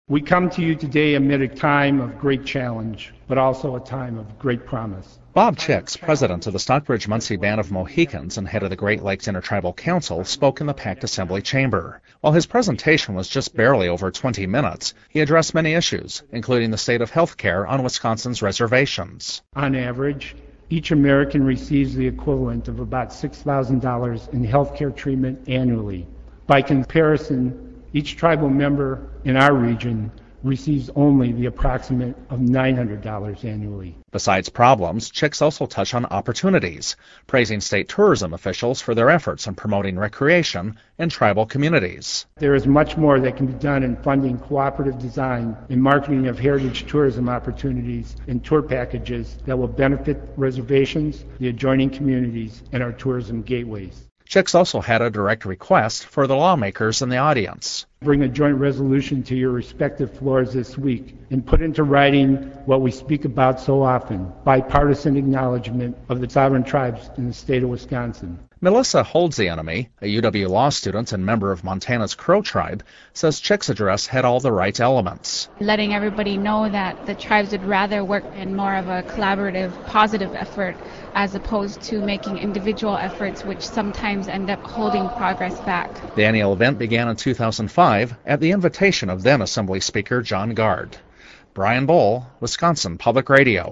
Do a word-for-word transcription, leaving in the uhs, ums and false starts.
We come to you today amid a time of great challenge, but also a time of great promise. Bob Chicks, president of the Stockbridge-Munsee Band of Mohicans and head of the Great Lakes Intertribal Council, spoke in the packed Assembly chamber. While his presentation was just barely over twenty minutes, he addressed many issues, including the state of health care on Wisconsin's reservations. On average, each American receives the equivalent of about six thousand dollars in health care treatment annually. By comparison, each tribal member in our region receives only the approximate of nine hundred dollars annually. Besides problems, Chicks also touched on opportunities, praising state tourism officials for their efforts in promoting recreation in tribal communities. There is much more that can be done in funding cooperative design and marketing of heritage tourism opportunities and tour packages that will benefit reservations, the adjoining communities, and our tourism gateways. Chicks also had a direct request for the lawmakers in the audience. Bring a joint resolution to your respective floors this week and put into writing what we speak about so often, bipartisan acknowledgement of the sovereign tribes in the state of Wisconsin. Melissa Holds-the-Enemy, a U W law student and member of Montana's Crow Tribe, says Chicks' address had all the right elements. Letting everybody know that the tribes would rather work in more of a collaborative, positive effort as opposed to making individual efforts which sometimes end up holding progress back. The annual event began in two thousand five at the invitation of then Assembly Speaker John Gard. Brian Bowl, Wisconsin Public Radio.